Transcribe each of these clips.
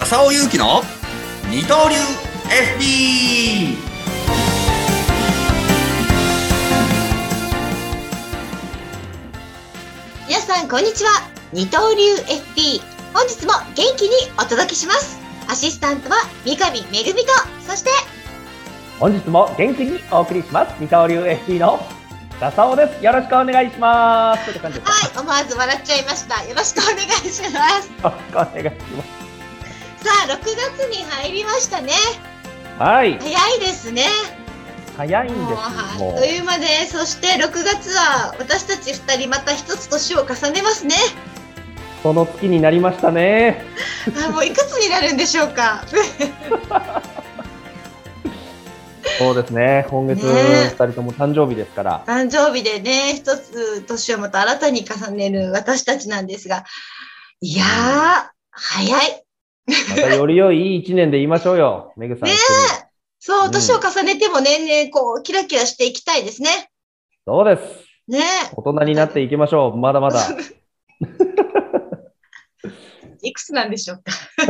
浅尾勇気の二刀流 FD。 皆さんこんにちは。二刀流 FD、 本日も元気にお届けします。アシスタントは三上めぐみと、そして本日も元気にお送りします。二刀流 FD の笹尾です。よろしくお願いします。という感じです。 はい、思わず笑っちゃいました。よろしくお願いします。 よろしくお願いします。 さあ、6月に入りましたね。 はい。 早いですね。 早いんです。 もうあっという間で、そして6月は私たち2人また一つ年を重ねますね。 その月になりましたね。 もういくつになるんでしょうか。 そうですね。今月2人とも誕生日ですから。 誕生日でね、一つ年をまた新たに重ねる私たちなんですが、いやー、早い。 またより良い1年で言いましょうよ、めぐさん。 ねえ、そう、年を重ねても年々こうキラキラしていきたいですね。 そうです。 ねえ、 大人になっていきましょう。まだまだ。 いくつなんでしょうか。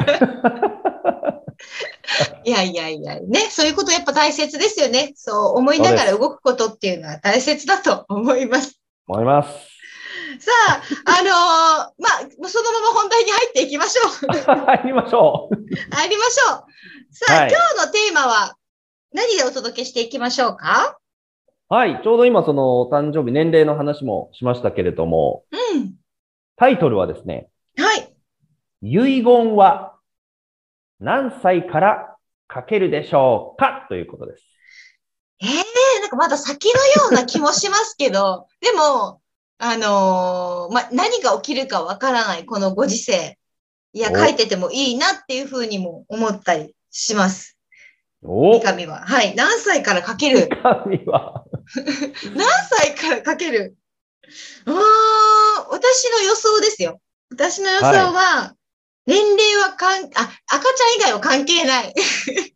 いやね、そういうことやっぱ大切ですよね。そう思いながら動くことっていうのは大切だと思います。 思います。 さあ、そのまま本題に入っていきましょう。 入りましょう。 入りましょう。さあ、はい、今日のテーマは何でお届けしていきましょうか？ はい、ちょうど今その誕生日、年齢の話もしましたけれども、タイトルはですね、 はい。 遺言は何歳から書けるでしょうかということです。 なんかまだ先のような気もしますけど、でも、何が起きるかわからないこのご時世。いや、書いててもいいなっていうふうにも思ったりします。三上は。はい。何歳から書ける？ 三上は何歳から書ける？私の予想ですよ。私の予想は、年齢は赤ちゃん以外は関係ない。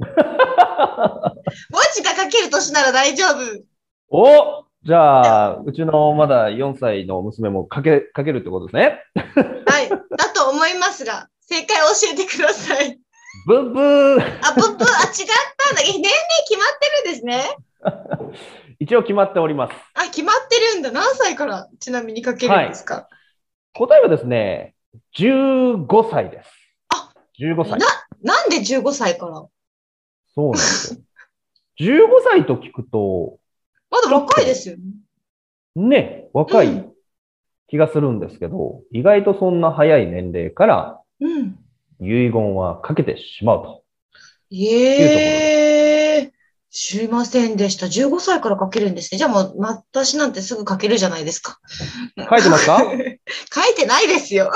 文字が書ける年なら大丈夫。 じゃあ、うちのまだ4歳の娘も書けるってことですね。 はい。だと思いますが、正解を教えてください。 ブッブー。 違ったんだ。年齢決まってるんですね。 一応決まっております。 決まってるんだ。何歳からちなみに書けるんですか？はい、 答えはですね、15歳です。15歳。 なんで15歳から？ そうなんですよ。15歳と聞くと、 まだ若いですよね。 ね、若い気がするんですけど、意外とそんな早い年齢から、遺言は書けてしまうと。 知りませんでした。15歳から書けるんですね。じゃあもう、私なんてすぐ書けるじゃないですか。 書いてますか？書いてないですよ。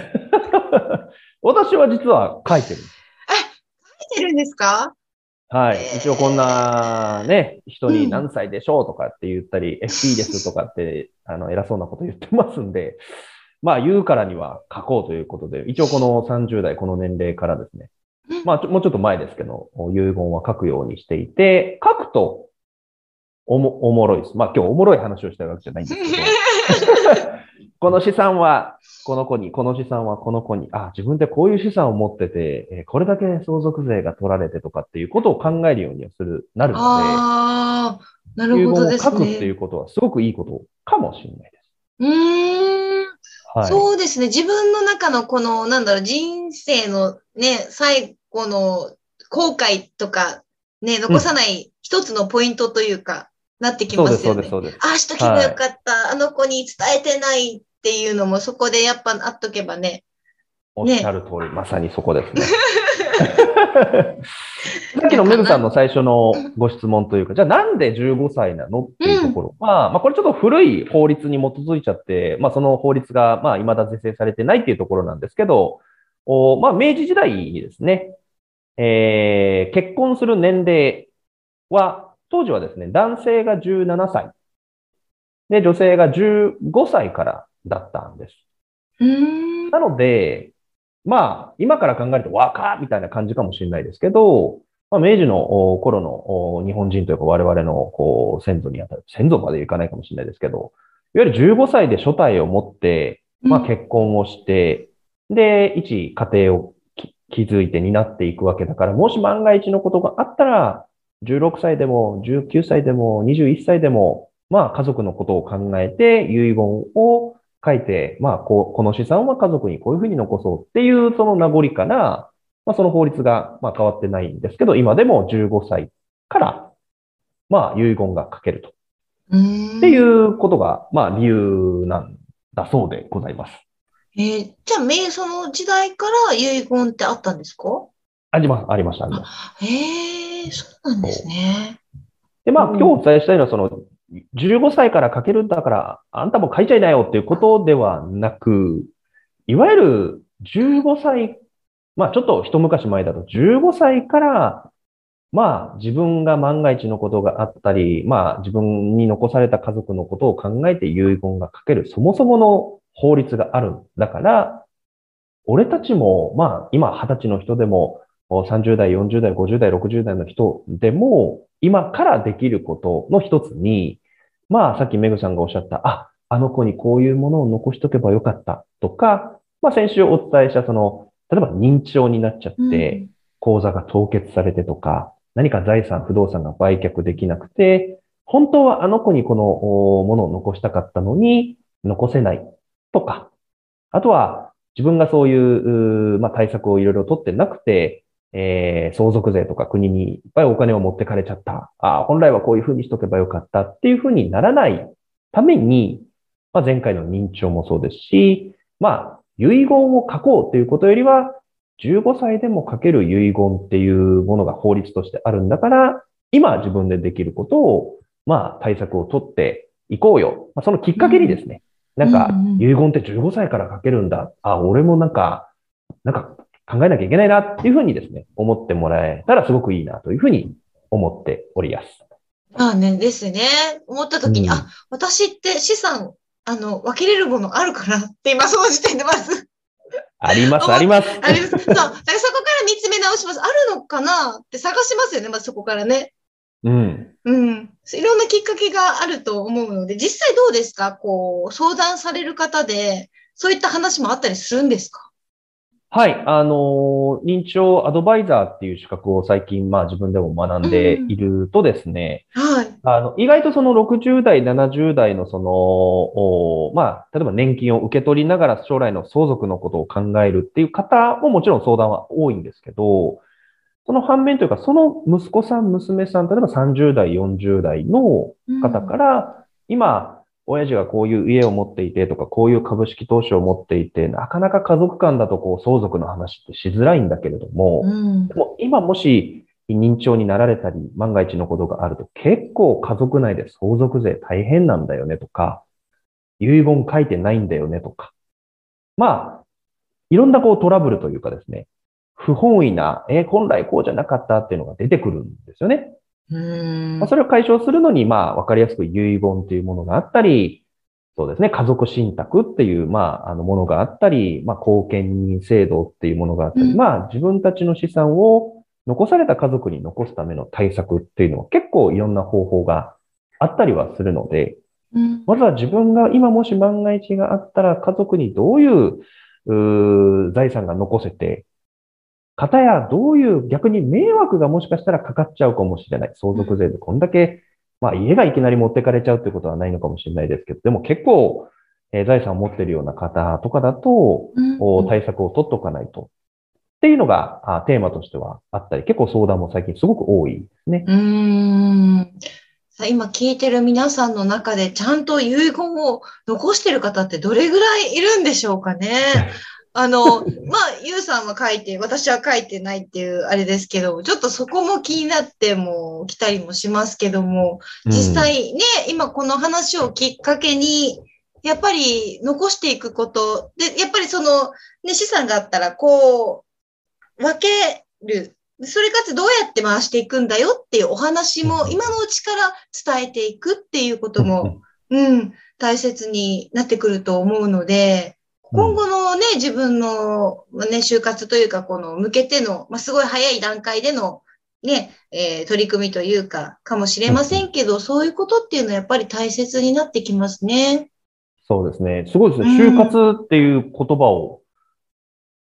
私は実は書いてる。 書いてるんですか？ はい。一応こんなね、人に何歳でしょうとかって言ったり、FP ですとかって、偉そうなこと言ってますんで、まあ言うからには書こうということで、一応この30代、この年齢からですね、まあもうちょっと前ですけど、遺言は書くようにしていて、書くとおもろいです。まあ今日おもろい話をしたいわけじゃないんですけど、この資産はこの子に、この資産はこの子に、自分でこういう資産を持ってて、これだけ相続税が取られてとかっていうことを考えるようになるので、 なるほどですね。 遺言を書くっていうことはすごくいいことかもしれないです。 はい、そうですね。自分の中のこの、人生のね、最後の後悔とか、ね、残さない一つのポイントというか、なってきますよね。 そうです。 しとけばよかった、あの子に伝えてないっていうのも、そこでやっぱあっとけばね。 おっしゃる通り、まさにそこですね。さっきのメグさんの最初のご質問というか、じゃあなんで15歳なのっていうところは、これちょっと古い法律に基づいちゃって、その法律が未だ是正されてないっていうところなんですけど、明治時代にですね、結婚する年齢は、当時はですね、男性が17歳、で、女性が15歳からだったんです。なので、今から考えると若みたいな感じかもしれないですけど、明治の頃の日本人というか我々の先祖にあたる、先祖までいかないかもしれないですけど、いわゆる15歳で初体を持って、結婚をして、で、一家庭を気づいて担っていくわけだから、もし万が一のことがあったら、16歳でも19歳でも21歳でも、まあ家族のことを考えて遺言を書いて、まあこの資産は家族にこういうふうに残そうっていうその名残から、まあその法律がまあ変わってないんですけど、今でも15歳からまあ遺言が書けると。っていうことが、まあ理由なんだそうでございます。 じゃあ、その時代から遺言ってあったんですか？ あります、ありました、ありました。 そうなんですね。 で、まあ今日お伝えしたいのは、その、15歳から書けるんだから、あんたも書いちゃいなよっていうことではなく、いわゆる15歳、まあちょっと一昔前だと15歳から、まあ自分が万が一のことがあったり、まあ自分に残された家族のことを考えて遺言が書ける、そもそもの法律があるんだから、俺たちも、まあ今20歳の人でも、30代、40代、50代、60代の人でも、今からできることの一つに、まあさっきメグさんがおっしゃった、あの子にこういうものを残しとけばよかったとか、まあ先週お伝えしたその、例えば認知症になっちゃって、口座が凍結されてとか、何か財産、不動産が売却できなくて、本当はあの子にこのものを残したかったのに、残せないとか、あとは自分がそういう、まあ、対策をいろいろ取ってなくて、相続税とか国にいっぱいお金を持ってかれちゃった。本来はこういうふうにしとけばよかったっていうふうにならないために、まあ、前回の認知症もそうですし、まあ、遺言を書こうということよりは、15歳でも書ける遺言っていうものが法律としてあるんだから、今自分でできることを、まあ、対策を取っていこうよ。まあ、そのきっかけにですね、なんか、遺言って15歳から書けるんだ。俺もなんか考えなきゃいけないなっていうふうにですね、思ってもらえたらすごくいいなというふうに思っております。 まあね、ですね。思った時に、私って資産、分けれるものあるかなって今その時点でまず。 あります、あります。 あります。そう。だからそこから見つめ直します。あるのかなって探しますよね、まずそこからね。いろんなきっかけがあると思うので、実際どうですか？こう、相談される方で、そういった話もあったりするんですか？ はい。認知症アドバイザーっていう資格を最近、まあ自分でも学んでいるとですね、意外とその60代、70代のその、まあ、例えば年金を受け取りながら将来の相続のことを考えるっていう方ももちろん相談は多いんですけど、その反面というか、その息子さん、娘さん、例えば30代、40代の方から、今、親父がこういう家を持っていてとか、こういう株式投資を持っていて、なかなか家族間だとこう相続の話ってしづらいんだけれども、でも今もし認知症になられたり、万が一のことがあると、結構家族内で相続税大変なんだよねとか、遺言書いてないんだよねとか、まあ、いろんなこうトラブルというかですね、不本意な、本来こうじゃなかったっていうのが出てくるんですよね。それを解消するのに、まあ、わかりやすく遺言というものがあったり、そうですね、家族信託っていう、まあ、ものがあったり、まあ、後見人制度っていうものがあったり、まあ、自分たちの資産を残された家族に残すための対策っていうのは結構いろんな方法があったりはするので、まずは自分が今もし万が一があったら家族にどういう財産が残せて、方やどういう逆に迷惑がもしかしたらかかっちゃうかもしれない。相続税でこんだけ、まあ家がいきなり持ってかれちゃうってことはないのかもしれないですけど、でも結構、財産を持っているような方とかだと、対策を取っとかないと。っていうのがテーマとしてはあったり、結構相談も最近すごく多いですね。 今聞いてる皆さんの中でちゃんと遺言を残してる方ってどれぐらいいるんでしょうかね。まあ、ゆうさんは書いて、私は書いてないっていうあれですけど、ちょっとそこも気になっても来たりもしますけども、実際ね、今この話をきっかけに、やっぱり残していくこと、で、やっぱりその、ね、資産があったら、こう、分ける。それかつどうやって回していくんだよっていうお話も今のうちから伝えていくっていうことも、大切になってくると思うので、今後のね、自分のね、就活というか、この向けての、まあ、すごい早い段階でのね、取り組みというか、かもしれませんけど、そういうことっていうのはやっぱり大切になってきますね。 そうですね。すごいですね。就活っていう言葉を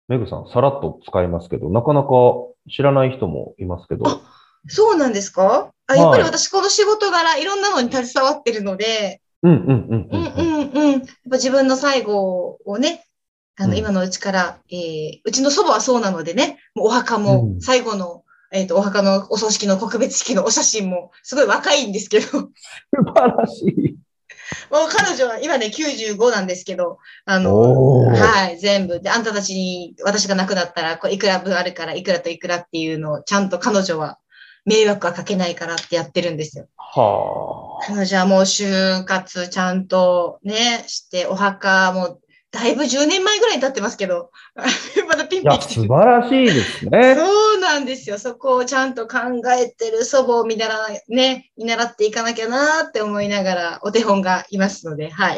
メグさん、さらっと使いますけど、なかなか知らない人もいますけど。 そうなんですか？やっぱりはい。 私この仕事柄いろんなのに携わってるので、 うんうんうんううんんうん。 うんうん。やっぱ自分の最後をね、今うんのうちから、うちの祖母はそうなのでね、もうお墓も、 うん。 最後の、お墓のお葬式の告別式のお写真も、すごい若いんですけど、 素晴らしい。 もう彼女は今ね、95なんですけど、 おー。 はい、全部。で、あんたたちに私が亡くなったら、これいくら分あるから、いくらといくらっていうのを、ちゃんと彼女は迷惑はかけないからってやってるんですよ。 は彼女はもう就活ちゃんとね、して、お墓もだいぶ10年前ぐらいに経ってますけど、まだピいや、 ンピン来てる。 素晴らしいですね。 そうなんですよ。そこをちゃんと考えてる祖母を見習っていかなきゃなって思いながら、お手本がいますので、はい。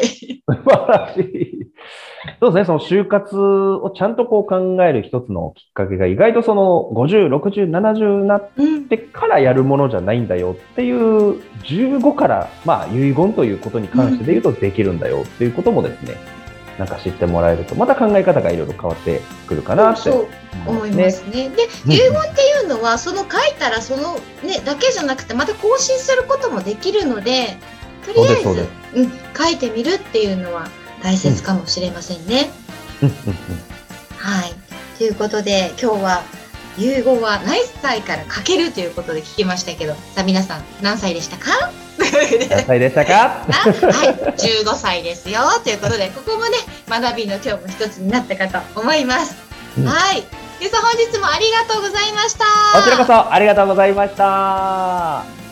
素晴らしい。そうですね。その就活をちゃんとこう考える一つのきっかけが意外とその50、60、70になっうん。 てからやるものじゃないんだよっていう15からまあ遺言ということにうん。 関してで言うとできるんだよっていうこともですね、なんか知ってもらえるとまた考え方がいろいろ変わってくるかなってそうそう思い思いますね。 ますね。で、遺言うんうん。 っていうのは、その書いたらそのね、だけじゃなくて、また更新することもできるので、とりそうです、 あえず、 そうです。 書いてみるっていうのは大うん。 切かもしれませんね。 うんうんはい。ということで、今日は遺言は何歳から書けるということで聞きましたけど、さあ皆さん何歳でしたか？ 何歳でしたか？ はい、15歳ですよ。ということで、ここもね、学びの今日も一つになったかと思います。 うん。 はい。で、本日もありがとうございましこちらこた。 そありがとうございました。